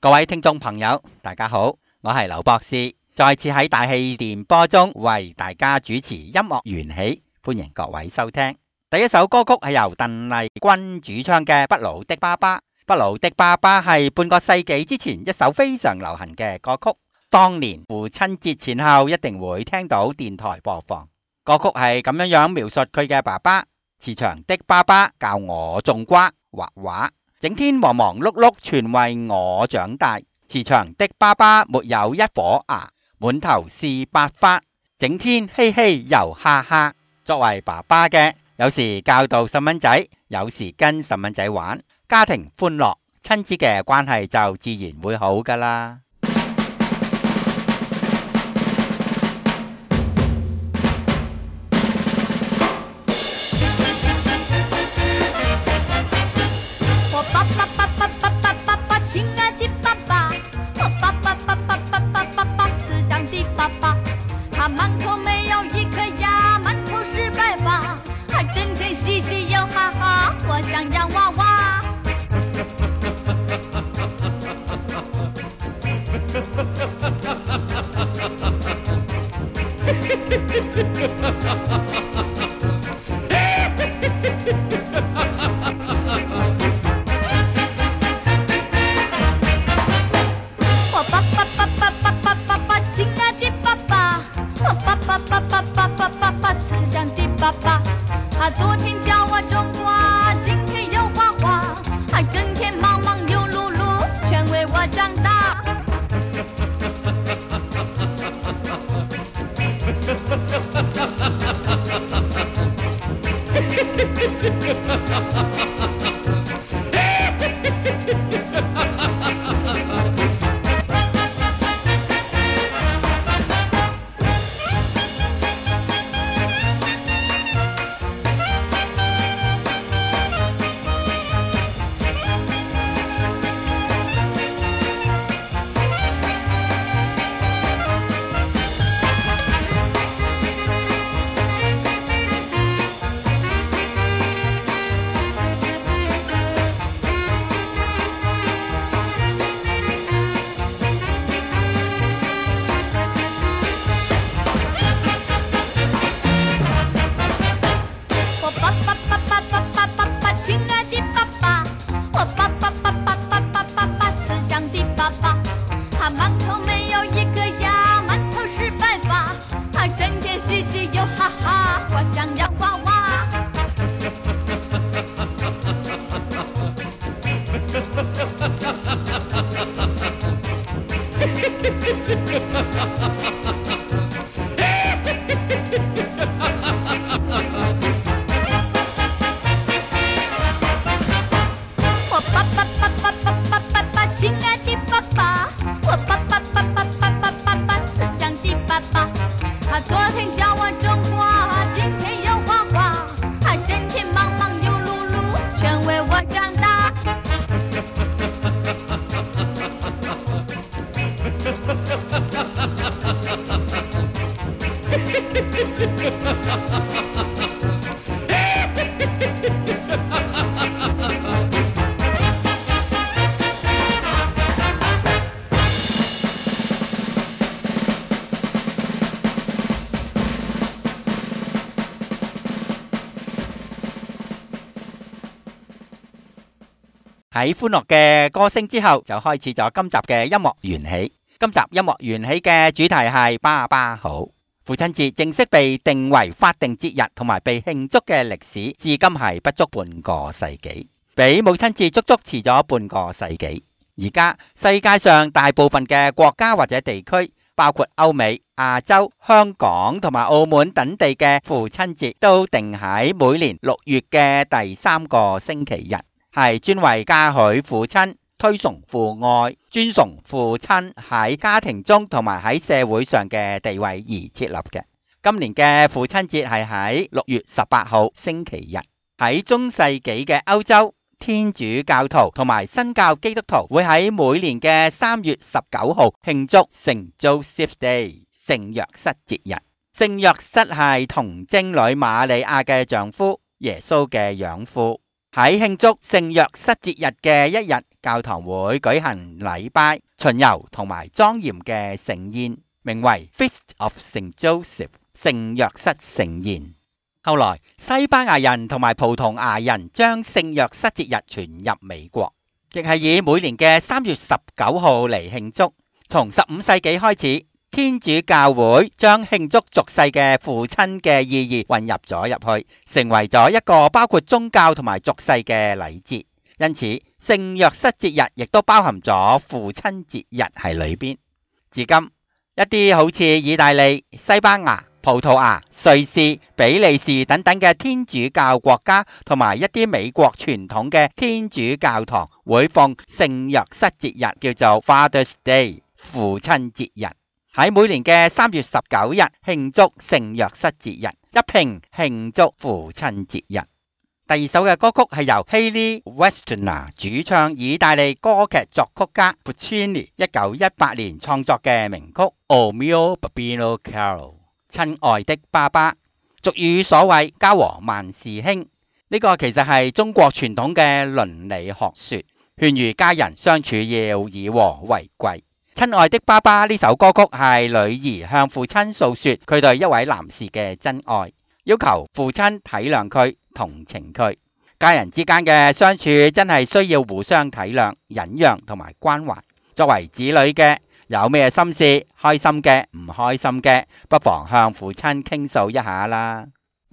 各位聽眾朋友，大家好，我係劉博士，再次喺大氣電波中為大家主持音樂緣起，歡迎各位收聽。第一首歌曲係由鄧麗君主唱嘅《不老的爸爸》。《不老的爸爸》係半個世紀之前一首非常流行嘅歌曲，當年父親節前後一定會聽到電台播放。歌曲係咁樣描述佢嘅爸爸：慈祥的爸爸教我種瓜畫畫，整天忙忙碌碌全為我長大。慈祥的爸爸沒有一顆牙，滿頭是白髮，整天嘻嘻又哈哈。作為爸爸嘅，有時教導細蚊仔，有時跟細蚊仔玩，家庭歡樂，親子嘅關係就自然會好㗎啦。 满口没有一颗牙，满头是白发，还整天嘻嘻又哈哈，我想洋娃娃。我爸爸爸爸爸爸爸爸，亲爱的爸爸。爸，慈祥的爸爸，他昨天教我种花，今天又画画，他整天忙忙又碌碌，全为我长大。 喺歡樂嘅歌聲之後，就開始咗今集嘅音樂緣起。今集音樂緣起嘅主題係爸爸好。父親節正式被定為法定節日同埋被慶祝嘅歷史，至今係不足半個世紀，比母親節足足遲咗半個世紀。而家世界上大部分嘅國家或者地區，包括歐美、亞洲、香港同埋澳門等地嘅父親節，都定喺每年6月嘅第3個星期日，係專為嘉許父親、推崇父愛、尊崇父親喺家庭中同埋喺社會上嘅地位而設立嘅。今年嘅父親節係喺6月18號星期日。喺中世紀嘅歐洲，天主教徒同埋新教基督徒會喺每年嘅3月19號慶祝聖 Joseph Day 聖若瑟節日。聖若瑟係童貞女瑪利亞嘅丈夫，耶穌嘅養父。 喺慶祝聖若瑟節日嘅一日，教堂會舉行禮拜、巡遊同埋莊嚴嘅盛宴，名為 Feast of Saint Joseph 聖若瑟盛宴。後來西班牙人同埋葡萄牙人將聖若瑟節日傳入美國，亦係以每年嘅3月19號嚟慶祝。從15世紀開始，天主教會將慶祝俗世嘅父親嘅意義混入咗入去，成為咗一個包括宗教同埋俗世嘅禮節。因此，聖若瑟節日亦都包含咗父親節日喺裏邊。至今，一啲好似意大利、西班牙、葡萄牙、瑞士、比利時等等嘅天主教國家，同埋一啲美國傳統嘅天主教堂，會奉聖若瑟節日叫做 Father's Day 父親節日，喺每年嘅3月19日慶祝聖若瑟節日，一併慶祝父親節日。第二首嘅歌曲係由 Hayley Westenra 主唱，意大利歌劇作曲家 Puccini 1918年創作嘅名曲 O mio babbino caro 親愛的爸爸，俗語所謂家和萬事興，呢個其實係中國傳統嘅倫理學說，勸喻家人相處要以和為貴。親愛的爸爸呢首歌曲係女兒向父親訴說佢對一位男士嘅真愛，要求父親體諒佢、同情佢。家人之間嘅相處真係需要互相體諒、忍讓同埋關懷。作為子女嘅，有咩心事、開心嘅、唔開心嘅，不妨向父親傾訴一下啦。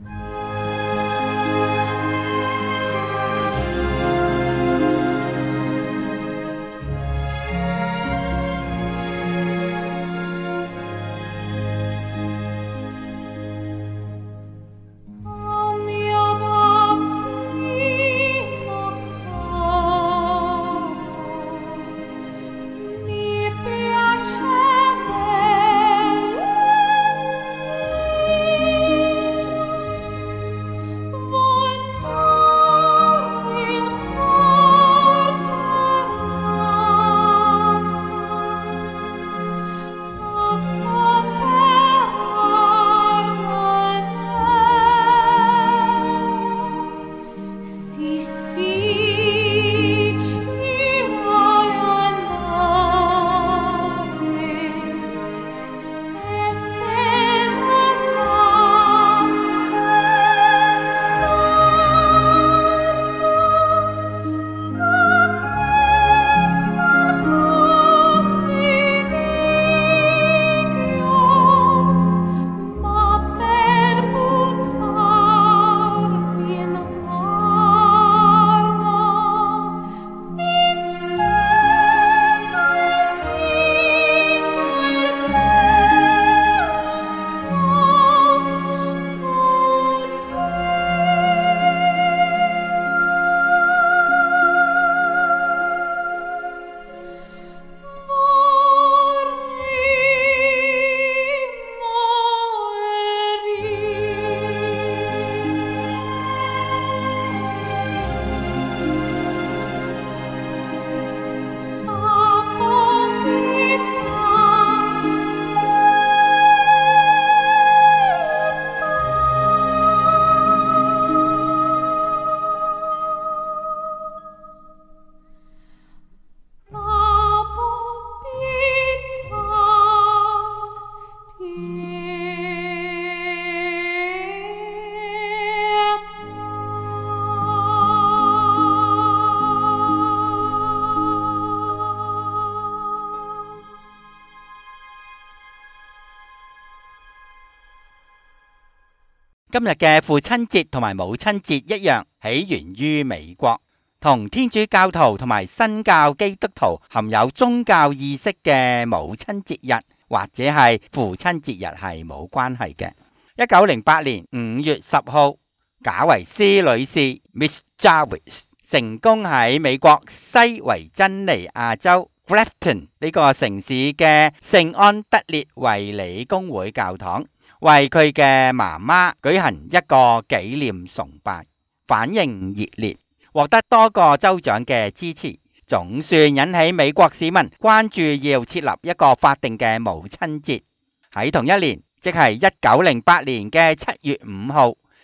今日嘅父親節同埋母親節一樣，起源於美國，同天主教徒同埋新教基督徒含有宗教意識嘅母親節日或者係父親節日係冇關係嘅。1908年5月10號，賈維斯女士 Miss Jarvis 成功喺美國西維珍尼亞州 Grafton 呢個城市嘅聖安德烈衛理公會教堂，為佢嘅媽媽舉行一個紀念崇拜，反應熱烈，獲得多個州長嘅支持，總算引起美國市民關注，要設立一個法定嘅母親節。喺同一年，即係1908年嘅7月5號，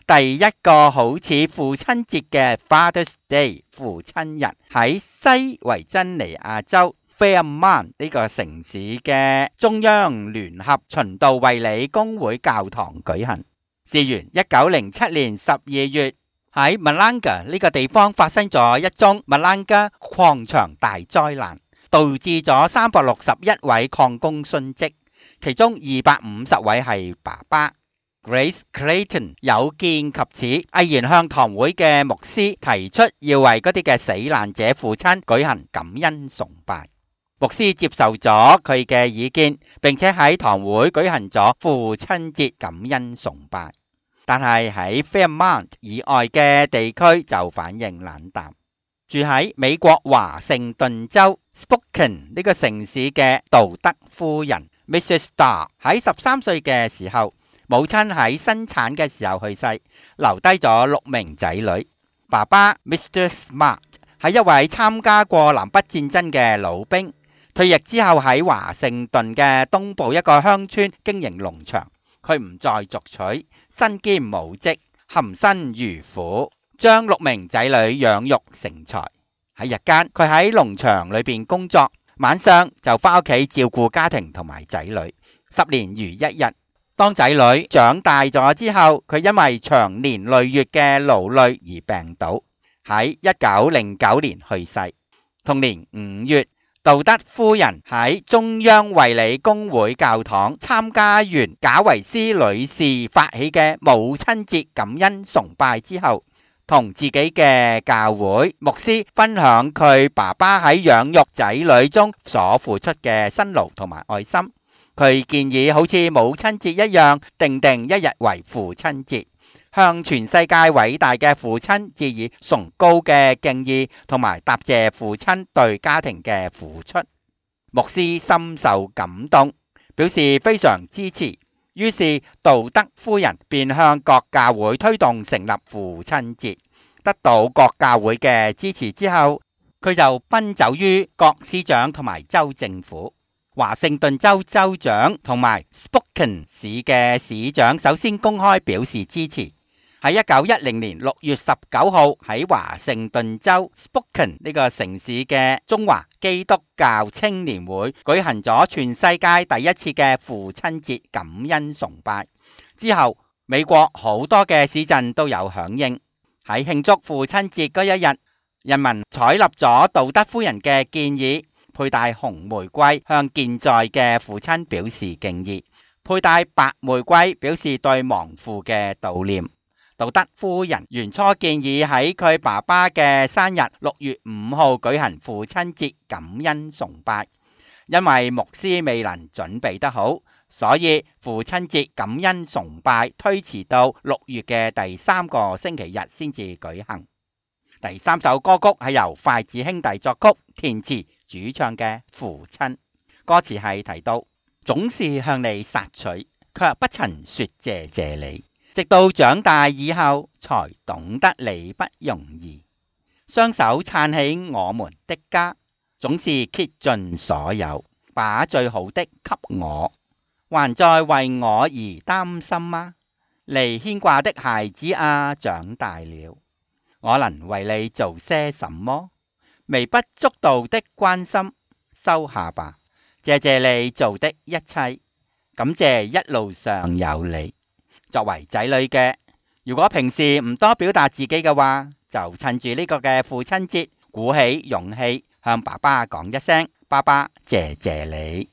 第一個好似父親節嘅 Father's Day 父親日喺西維珍尼亞州 Fairmont 呢個城市嘅中央聯合循道衛理公會教堂舉行。事源1907年12月喺 Malanga 呢個地方發生咗一宗 Malanga 礦場大災難，導致咗361位礦工殉職，其中250位係爸爸。Grace Clayton 有見及此，毅然向堂會嘅牧師提出要為嗰啲嘅死難者父親舉行感恩崇拜。牧師接受咗佢嘅意見，並且喺堂會舉行咗父親節感恩崇拜。但係喺 Fairmont 以外嘅地區就反應冷淡。住喺美國華盛頓州 Spokane 呢個城市嘅道德夫人 Mrs. Starr 喺13歲嘅時候，母親喺生產嘅時候去世，留低咗6名仔女。爸爸 Mr. Smart 係一位參加過南北戰爭嘅老兵，退役之後喺華盛頓嘅東部一個鄉村經營農場。佢唔再續娶，身兼母職，含辛茹苦，將6名仔女養育成才。喺日間，佢喺農場裏邊工作，晚上就返屋企照顧家庭同埋仔女。10年如一日。當仔女長大咗之後，佢因為長年累月嘅勞累而病倒，喺1909年去世。同年5月，道德夫人喺中央衛理公會教堂參加完賈維斯女士發起嘅母親節感恩崇拜之後，同自己嘅教會牧師分享佢爸爸喺養育仔女中所付出嘅辛勞同埋愛心。佢建議好似母親節一樣，定一日為父親節，向全世界偉大嘅父親致以崇高嘅敬意，同埋答謝父親對家庭嘅付出。牧師深受感動，表示非常支持。於是道德夫人便向各教會推動成立父親節，得到各教會嘅支持之後，佢就奔走於各司長同埋州政府。華盛頓州州長同埋 Spokane 市嘅市長首先公開表示支持。喺1910年6月19號喺華盛頓州 Spokane 呢個城市嘅中華基督教青年會舉行咗全世界第一次嘅父親節感恩崇拜。之後美國好多嘅市鎮都有響應。喺慶祝父親節嗰一日，人民採納咗道德夫人嘅建議，佩戴紅玫瑰向健在嘅父親表示敬意，佩戴白玫瑰表示對亡父嘅悼念。道德夫人原初建議喺佢爸爸嘅生日6月5號舉行父親節感恩崇拜，因為牧師未能準備得好，所以父親節感恩崇拜推遲到6月嘅第3個星期日先至舉行。第3首歌曲係由筷子兄弟作曲、填詞、主唱嘅父親，歌詞係提到總是向你索取，卻不曾說謝謝你，直到長大以後才懂得你不容易，雙手撐起我們的家，總是竭盡所有，把最好的給我，還在為我而擔心嗎？你牽掛的孩子啊，長大了，我能為你做些什麼？微不足道的關心，收下吧。謝謝你做的一切，感謝一路上有你。作為仔女嘅，如果平時唔多表達自己嘅話，就趁住呢個嘅父親節，鼓起勇氣向爸爸講一聲：爸爸，謝謝你。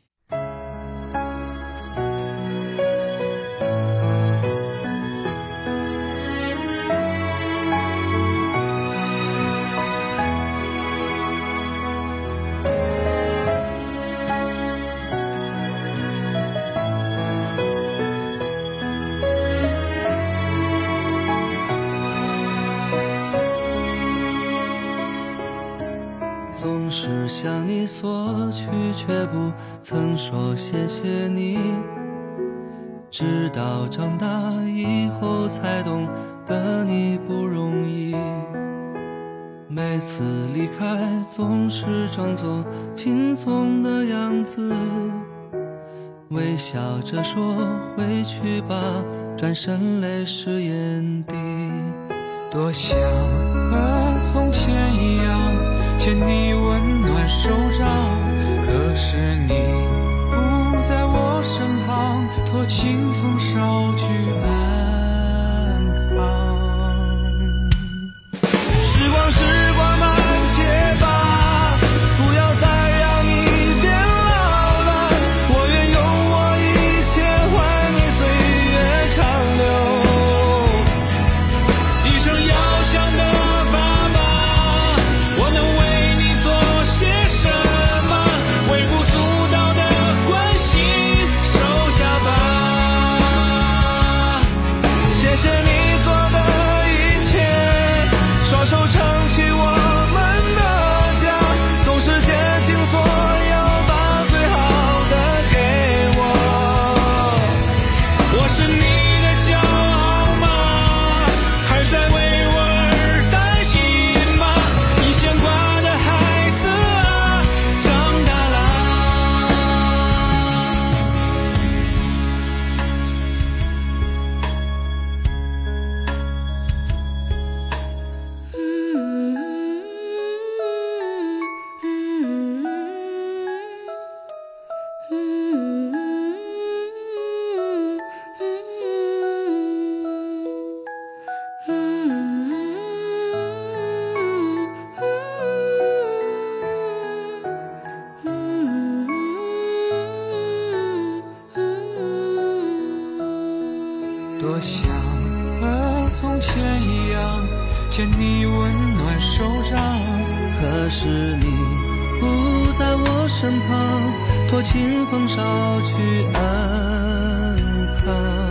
总是向你索取，却不曾说谢谢你。直到长大以后，才懂得你不容易。每次离开，总是装作轻松的样子，微笑着说回去吧， 转身泪湿眼底。 多想和从前一样牵你温暖手掌，可是你不在我身旁，托清风捎去安康。 时光慢些吧，不要再让你变老了，我愿用我一切换你岁月长留。一生遥想的爸爸，我能为你做些什么？微不足道的关心收下吧。 谢谢你做的一切，双手撑起我们的家，总是竭尽所有把最好的给我。 我是你的骄傲吗？还在为我而担心吗？你牵挂的孩子啊，长大了。多想和从前一样牵你温暖手掌， 可是你不在我身旁，托清风捎去安康。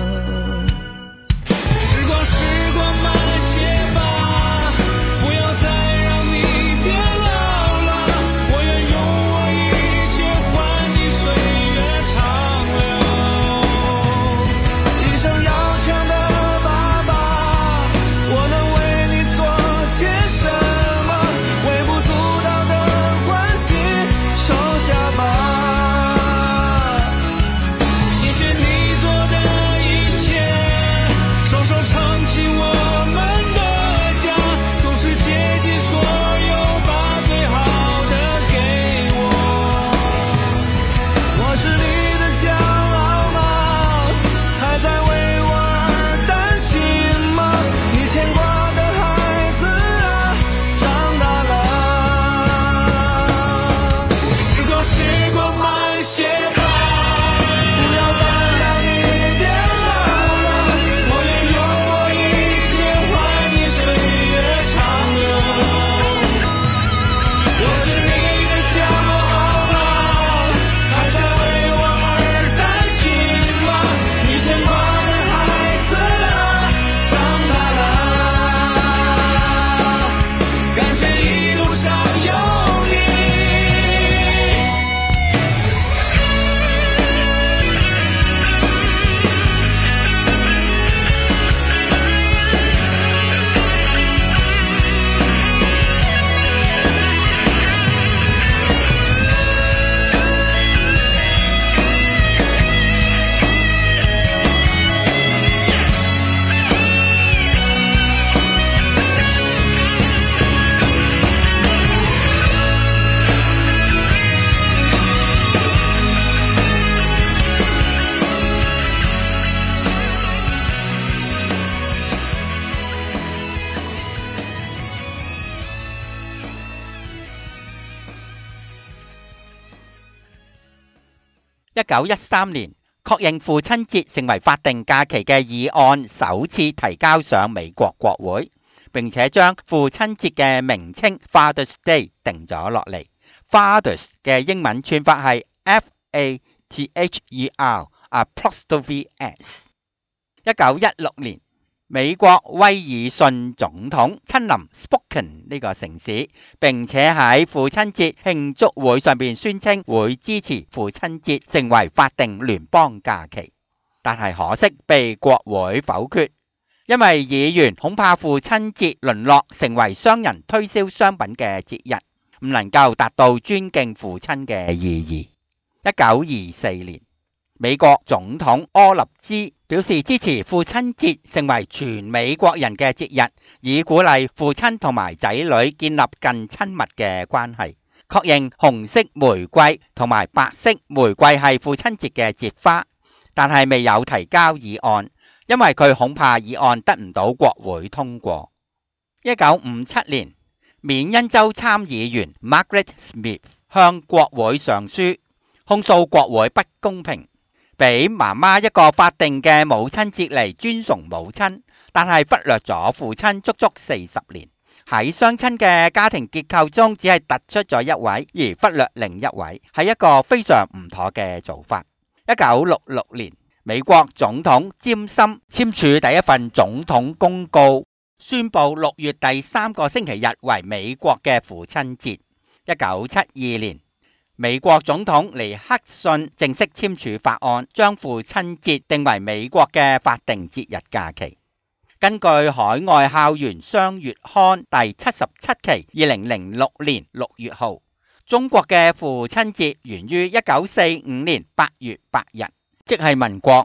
时光慢些吧，不要再让你变老了，我愿用我一切换你岁月长留。 一生要强的爸爸，我能为你做些什么？微不足道的关心收下吧。 谢谢你做的一切，双手撑起我们的家，总是竭尽所有把最好的给我。 我是你的骄傲吗？还在为我而担心吗？你牵挂的孩子啊，长大了。 时光慢些吧， 不要再让你变老了， 我愿用我一切换你岁月长留。我是你的骄傲吗？还在为我而担心吗？你牵挂的孩子啊，长大了。感谢一路上有你。 1913年，確認父親節成為法定假期嘅議案首次提交上美國國會，並且將父親節嘅名稱 Father's Day 定咗落嚟。Fathers 嘅英文串法係 FATHER。1916年，美國威爾遜總統親臨 Spokane 呢個城市，並且喺父親節慶祝會上邊宣稱會支持父親節成為法定聯邦假期，但係可惜被國會否決，因為議員恐怕父親節淪落成為商人推銷商品嘅節日，唔能夠達到尊敬父親嘅意義。1924年，美國總統柯立茲表示支持父親節成為全美國人嘅節日，以鼓勵父親同埋仔女建立更親密嘅關係。確認紅色玫瑰同埋白色玫瑰係父親節嘅節花，但係未有提交議案，因為佢恐怕議案得唔到國會通過。1957年，緬因州參議員 Margaret Smith 向國會上書，控訴國會不公平，俾媽媽一個法定嘅母親節嚟尊崇母親，但係忽略咗父親足足40年。喺雙親嘅家庭結構中，只係突出咗一位，而忽略另一位，係一個非常唔妥嘅做法。1966年，美國總統詹森簽署第一份總統公告，宣布6月第3個星期日為美國嘅父親節。1972年，美國總統尼克遜正式簽署法案，將父親節定為美國嘅法定節日假期。根據海外校園雙月刊第77期2006年6月號，中國嘅父親節源於1945年8月8日，即係民國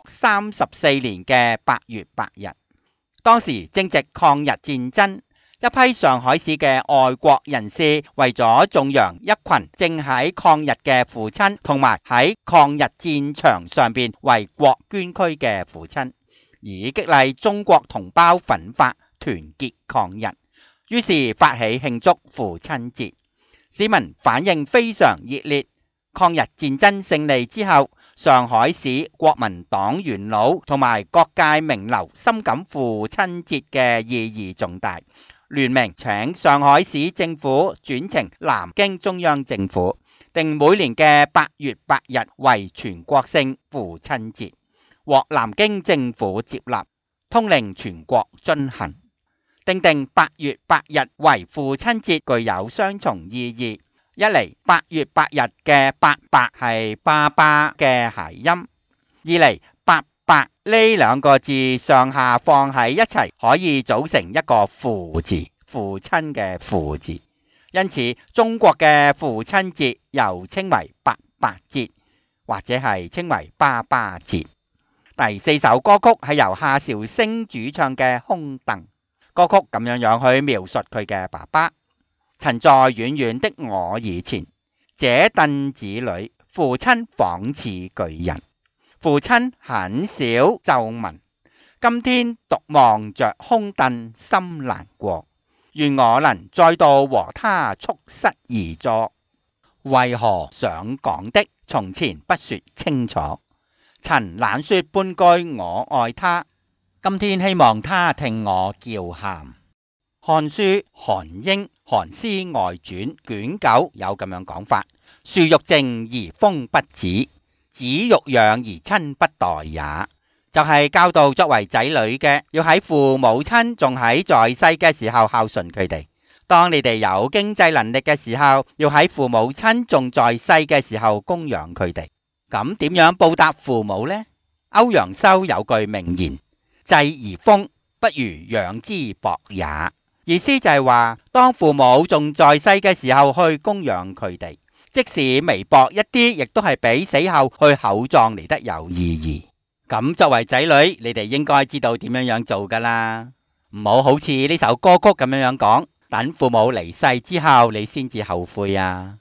34年嘅8月8日。當時正值抗日戰爭，一批上海市嘅愛國人士為咗頌揚一群正喺抗日嘅父親，同埋喺抗日戰場上邊為國捐軀嘅父親，以激勵中國同胞奮發團結抗日，於是發起慶祝父親節。市民反應非常熱烈。抗日戰爭勝利之後，上海市國民黨元老同埋各界名流深感父親節嘅意義重大，聯名請上海市政府轉呈南京中央政府，定每年嘅8月8日為全國性父親節，獲南京政府接納，通令全國遵行。定8月8日為父親節具有雙重意義，一嚟8月8日嘅8白係爸爸嘅諧音，二嚟八白呢兩個字上下放喺一齊，可以組成一個父字，父親嘅父字。因此中國嘅父親節又稱為八白節，或者係稱為爸爸節。第4首歌曲係由夏韶聲主唱嘅《空凳》。歌曲咁樣去描述佢嘅爸爸，曾在遠遠的我以前，這凳子裏，父親仿似巨人。父親很少皺紋，今天獨望着空凳，心難過。願我能再度和他促膝而坐。為何想講的，從前不說清楚。曾懶說半句我愛他。今天希望他聽我叫喊。漢書韓英《韓詩外傳》卷9有咁樣講法：樹欲靜而風不止，子欲養而親不待也。就係教導作為仔女嘅，要喺父母親仲喺在世嘅時候孝順佢哋；當你哋有經濟能力嘅時候，要喺父母親仲在世嘅時候供養佢哋。咁點樣報答父母呢？歐陽修有句名言：濟而豐，不如養之薄也。意思就係話，當父母仲在世嘅時候去供養佢哋，即使微薄一啲，亦都係比死後去厚葬嚟得有意義。咁作為仔女，你哋應該知道點樣做噶啦，唔好好似呢首歌曲咁樣講，等父母離世之後，你先至後悔啊！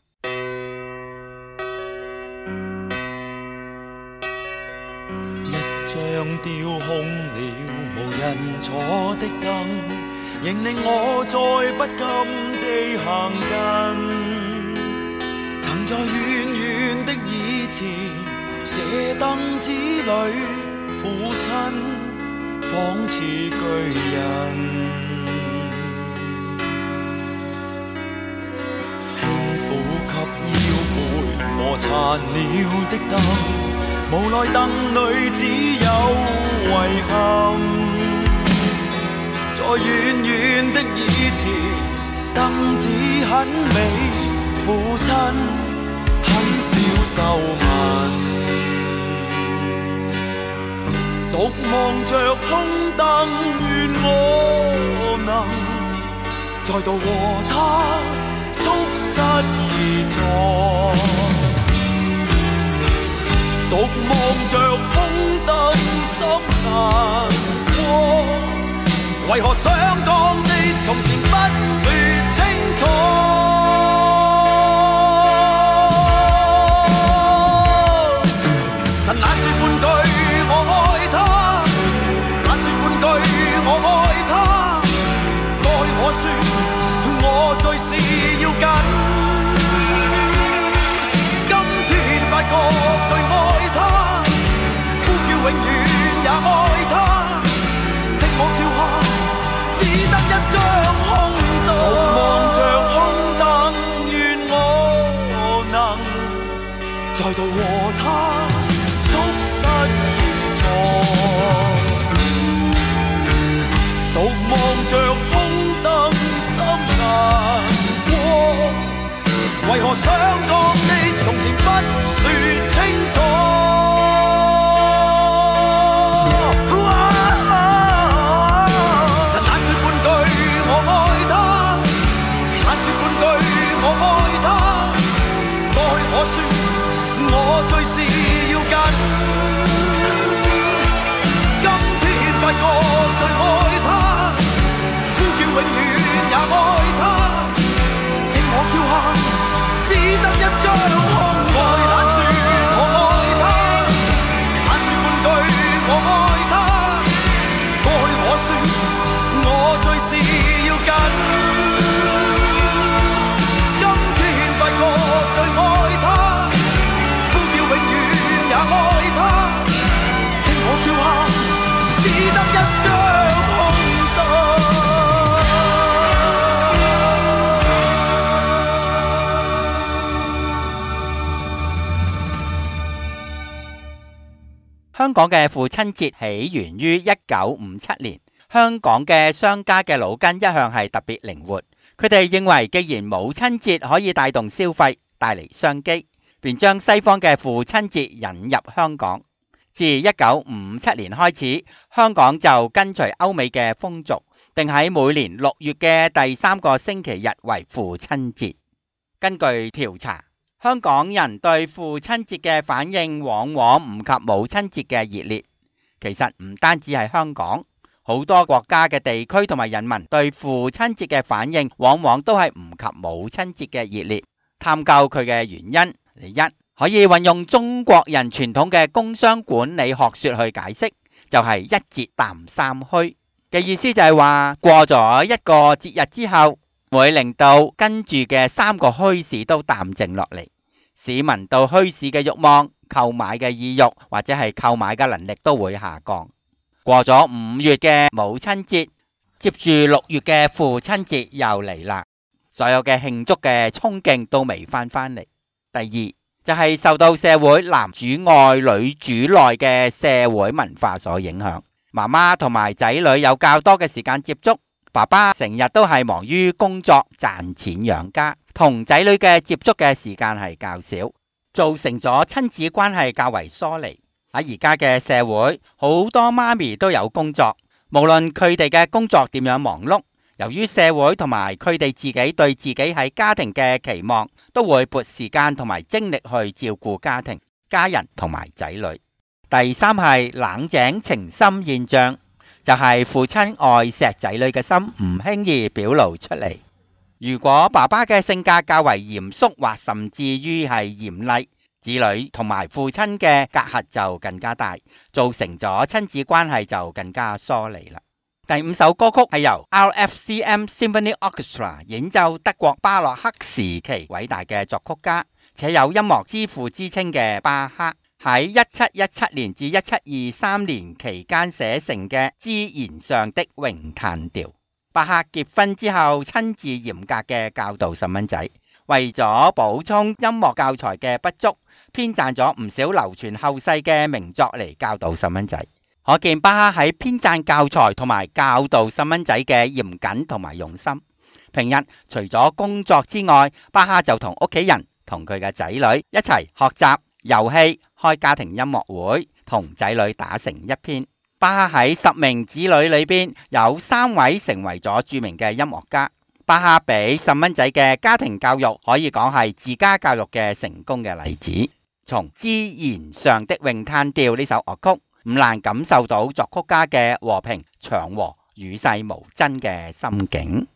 一張雕空了無人坐的凳，仍令我再不甘地行近。曾在遠遠的以前，這凳子裏，父親仿似巨人。輕撫給腰背磨殘了的凳，無奈凳裏只有遺憾。在遠遠的以前，凳子很美，父親很少皺紋。獨望着空凳，願我能再度和他促膝而坐。 獨望着空燈心難過，為何想講的從前不說清楚？曾懶說半句我愛他，懶說半句我愛他，該我說我最是要緊。今天發覺最愛他，呼叫永遠也愛他，聽我叫下只得一張空燈，獨望着空燈，願我能再度和他捉失而坐，獨望着空燈心難過，為何想講的從前不說清楚？曾懶說半句我愛他，懶說半句我愛他，該我說我最是要緊。今天發覺最愛他，呼叫永遠也愛他，聽我叫下只得一張空愛。懶說我愛他，懶說半句我愛他，該我說我最是要緊。今天發覺最愛他，呼叫永遠也愛他，聽我叫下只得一張空燈。 香港嘅父親節起源於1957年，香港嘅商家嘅腦筋一向係特別靈活，佢哋認為既然母親節可以帶動消費，帶嚟商機，便將西方嘅父親節引入香港。自1957年開始，香港就跟隨歐美嘅風俗，定喺每年6月嘅第3個星期日為父親節。根據調查，香港人對父親節嘅反應往往唔及母親節嘅熱烈。其實唔單止係香港，好多國家嘅地區同埋人民對父親節嘅反應往往都係唔及母親節嘅熱烈。探究佢嘅原因，一可以運用中國人傳統嘅工商管理學說去解釋，就係一節淡三虛嘅意思，就係話過咗一個節日之後，會令到跟住嘅3個虛市都淡靜落嚟，市民到墟市嘅慾望、購買嘅意欲或者係購買嘅能力都會下降。過咗5月嘅母親節，接住6月嘅父親節又嚟啦，所有嘅慶祝嘅衝勁都未翻嚟。第二就係受到社會男主外女主內嘅社會文化所影響，媽媽同埋仔女有較多嘅時間接觸，爸爸成日都係忙於工作賺錢養家，同仔女嘅接觸嘅時間係較少，造成咗親子關係較為疏離。喺而家嘅社會，好多媽咪都有工作，無論佢哋嘅工作點樣忙碌，由於社會同埋佢哋自己對自己喺家庭嘅期望，都會撥時間同埋精力去照顧家庭、家人同埋仔女。第三係冷井情深現象，就係父親愛錫仔女嘅心唔輕易表露出嚟。如果爸爸嘅性格較為嚴肅或甚至於係嚴厲，子女同埋父親嘅隔閡就更加大，造成咗親子關係就更加疏離啦。第5首歌曲係由 RFCM Symphony Orchestra 演奏德國巴洛克時期偉大嘅作曲家，且有音樂之父之稱嘅巴赫，喺1717年至1723年期間寫成嘅《枝弦上的詠嘆調》。巴赫結婚之後親自嚴格嘅教導細蚊仔，為咗補充音樂教材嘅不足，編撰咗唔少流傳後世嘅名作嚟教導細蚊仔。可見巴赫喺編撰教材同埋教導細蚊仔嘅嚴謹同埋用心。平日除咗工作之外，巴赫就同屋企人同佢嘅仔女一齊學習、遊戲、開家庭音樂會，同仔女打成一片。巴赫喺10名子女裏邊有3位成為咗著名嘅音樂家。巴赫俾細蚊仔嘅家庭教育可以講係自家教育嘅成功嘅例子。 從枝弦上的詠嘆調呢首樂曲，唔難感受到作曲家嘅和平、祥和、與世無爭嘅心境。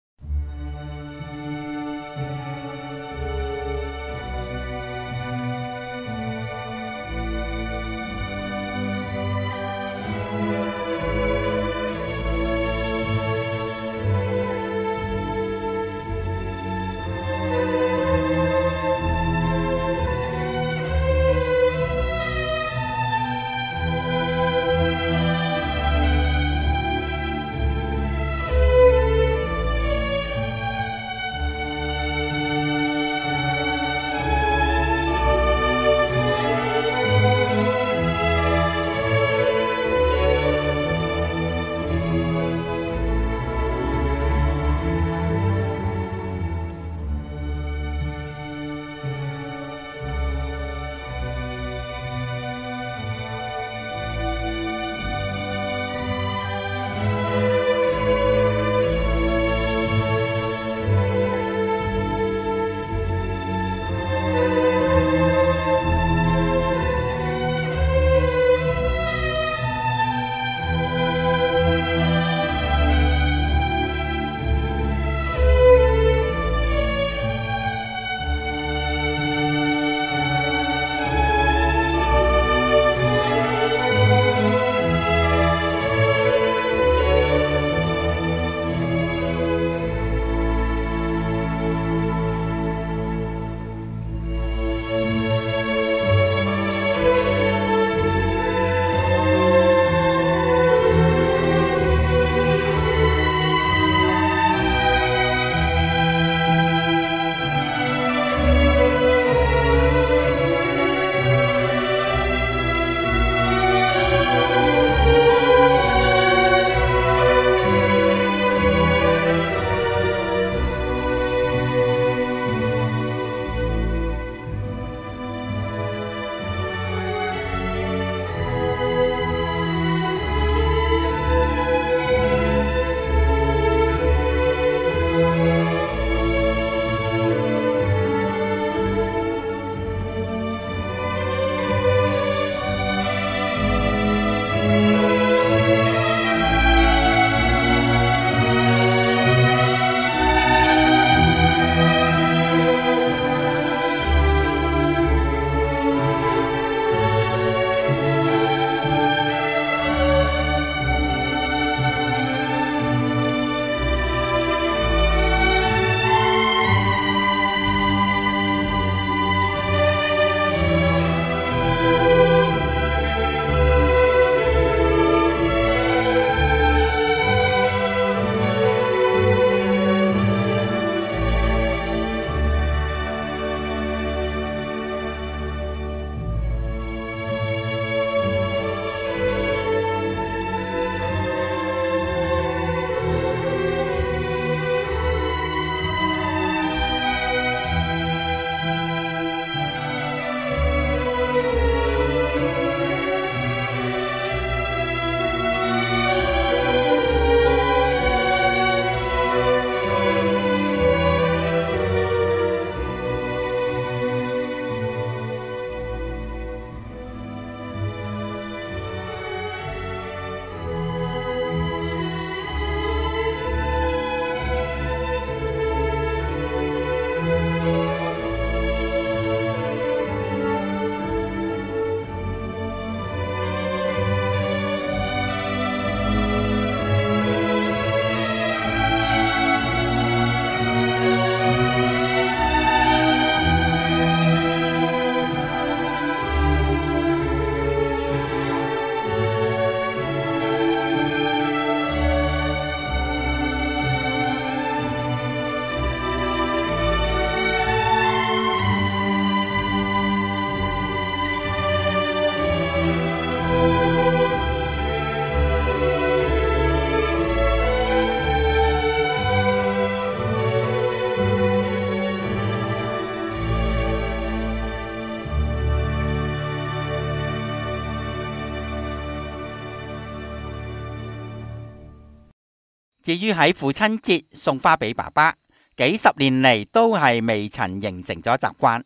至於喺父親節送花俾爸爸，幾十年嚟都係未曾形成咗習慣。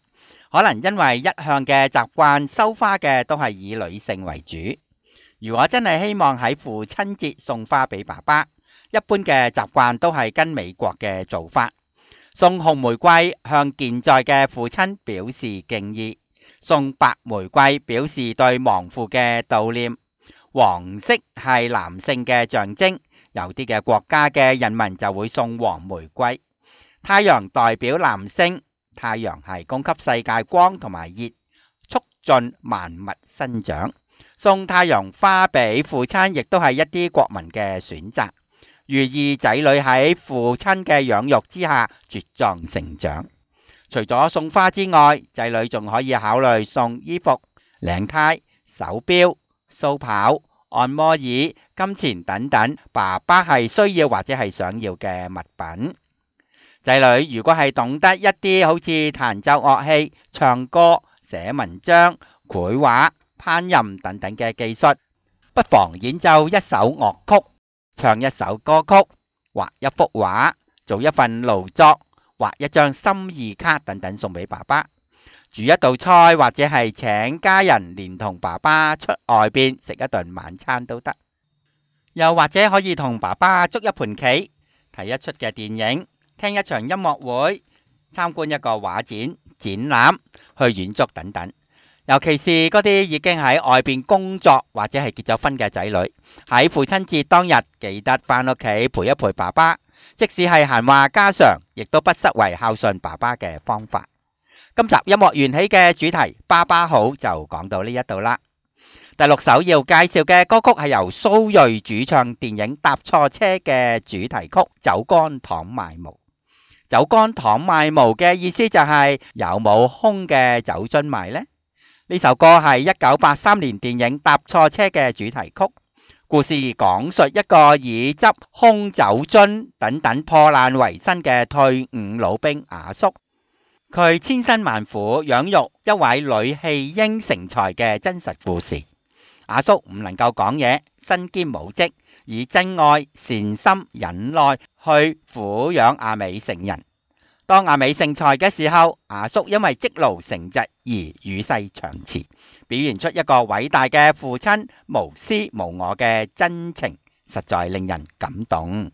可能因為一向嘅習慣收花嘅都係以女性為主。如果真係希望喺父親節送花俾爸爸，一般嘅習慣都係跟美國嘅做法，送紅玫瑰向健在嘅父親表示敬意，送白玫瑰表示對亡父嘅悼念。黃色係男性嘅象徵，有啲嘅國家嘅人民就會送黃玫瑰。太陽代表男性，太陽係供給世界光同埋熱，促進萬物生長。送太陽花俾父親亦都係一啲國民嘅選擇，寓意仔女喺父親嘅養育之下茁壯成長。除咗送花之外，仔女仲可以考慮送衣服、領呔、手錶、鬚刨、按摩椅、金錢等等爸爸係需要或者係想要嘅物品。仔女如果係懂得一啲好似彈奏樂器、唱歌、寫文章、繪畫、烹飪等等嘅技術，不妨演奏一首樂曲，唱一首歌曲，畫一幅畫，做一份勞作，畫一張心意卡等等送俾爸爸。煮一道菜或者係請家人連同爸爸出外邊食一頓晚餐都得。又或者可以同爸爸捉一盤棋，睇一出嘅電影，聽一場音樂會，參觀一個畫展、展覽，去遠足等等。尤其是嗰啲已經喺外邊工作或者係結咗婚嘅仔女，喺父親節當日記得返屋企陪一陪爸爸，即使係閒話家常，亦都不失為孝順爸爸嘅方法。今集音樂緣起嘅主題爸爸好就講到呢一度啦。第6首要介紹嘅歌曲係由蘇芮主唱電影《搭錯車》嘅主題曲《酒干倘賣無》。酒干倘賣無嘅意思就係有冇空嘅酒樽賣呢？呢首歌係1983年電影《搭錯車》嘅主題曲，故事講述一個以執空酒樽等等破爛為生嘅退伍老兵阿叔，佢千辛萬苦養育一位女棄嬰成才嘅真實故事。阿叔唔能夠講嘢，身兼母職，以真愛、善心、忍耐去撫養阿美成人。當阿美成才嘅時候，阿叔因為積勞成疾而與世長辭，表現出一個偉大嘅父親無私無我嘅真情，實在令人感動。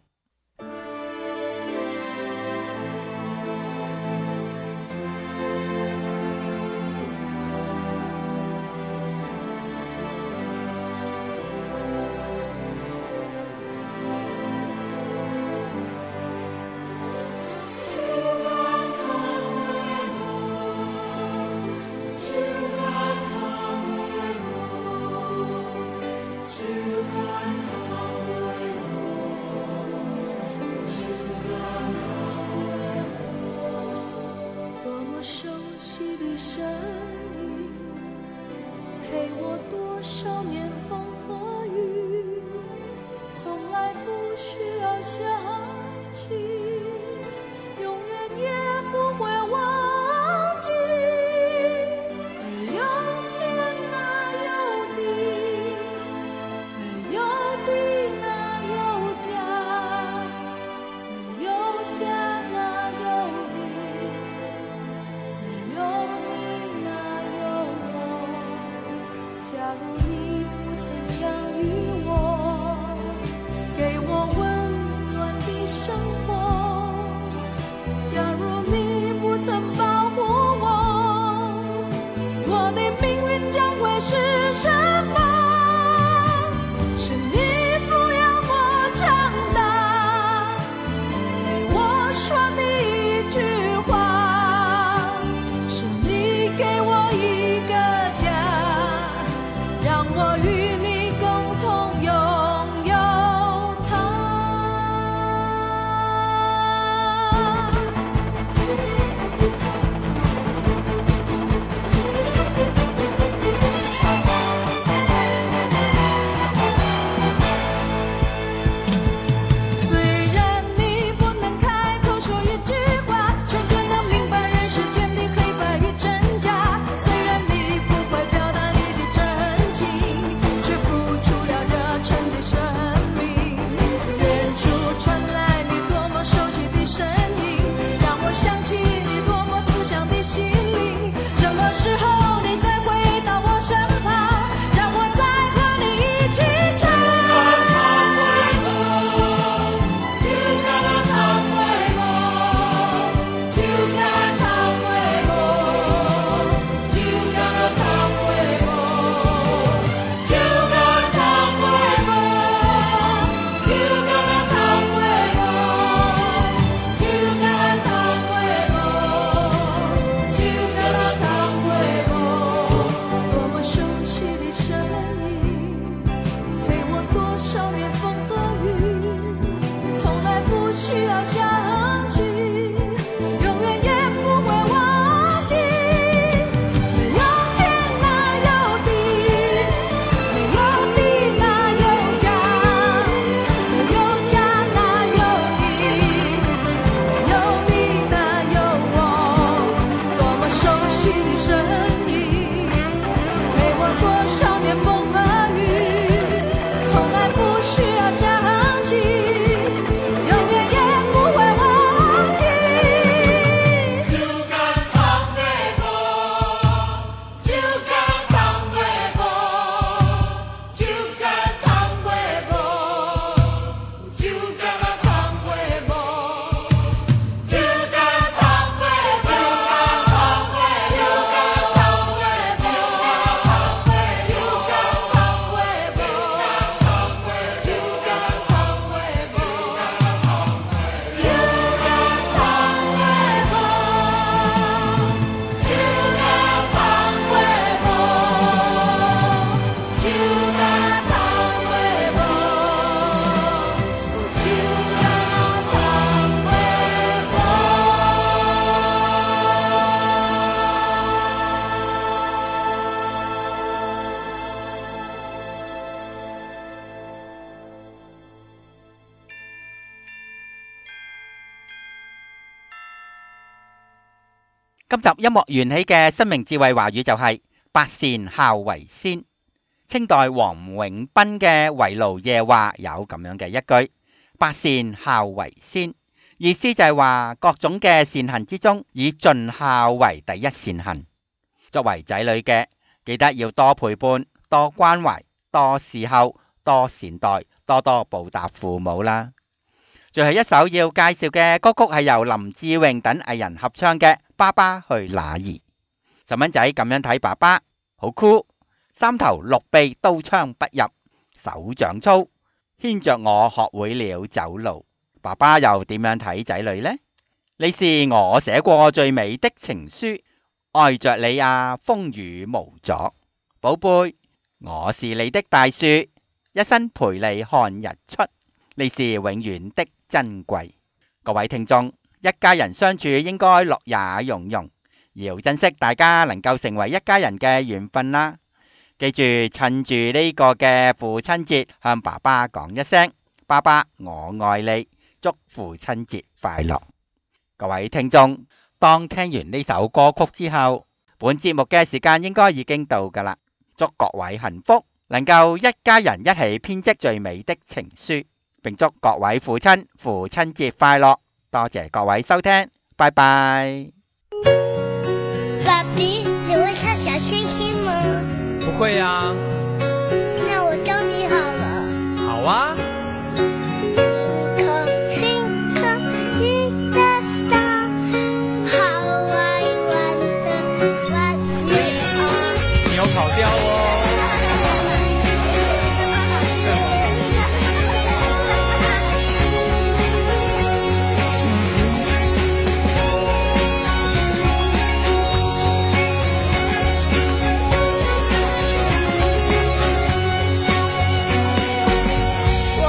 今集音樂緣起嘅生命智慧華語就係百善孝為先。清代黃永斌嘅圍爐夜話有咁樣嘅一句：百善孝為先，意思就係話各種嘅善行之中，以盡孝為第一善行。作為仔女嘅，記得要多陪伴、多關懷、多侍候、多善待，多多報答父母啦。最後一首要介紹嘅歌曲係由林志穎等藝人合唱嘅《爸爸去哪兒》。細蚊仔咁樣睇爸爸，好酷，三頭六臂刀槍不入，手掌粗，牽着我學會了走路。爸爸又點樣睇仔女呢？你是我寫過最美的情書，愛着你啊，風雨無阻。寶貝，我是你的大樹，一生陪你看日出。你是永遠的珍貴。各位聽眾，一家人相處應該樂也融融，要珍惜大家能夠成為一家人嘅緣分啦。記住，趁住呢個嘅父親節，向爸爸講一聲：爸爸，我愛你，祝父親節快樂。各位聽眾，當聽完呢首歌曲之後，本節目嘅時間應該已經到㗎喇。祝各位幸福，能夠一家人一起編織最美的情書，並祝各位父親節快樂。多謝各位收聽，拜拜。 爸比，你会唱小星星吗？ 不会啊。 那我教你好了。 好啊。跑调哦。 我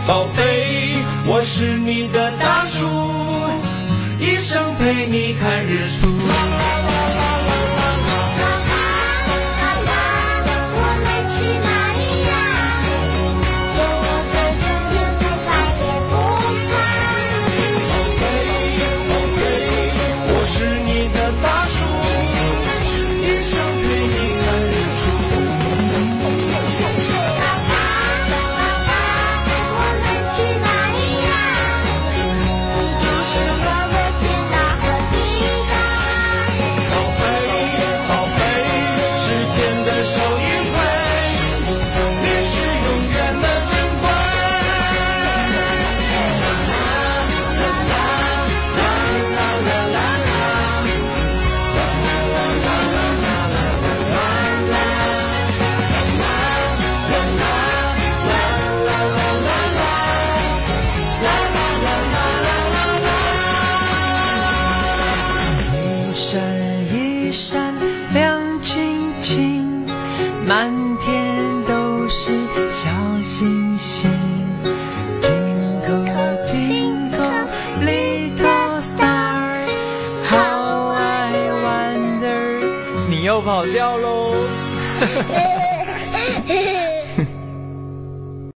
宝贝，我是你的大树，一生陪你看日出。 满天都是小星星 Twinkle twinkle little star How I wonder 你又跑掉喽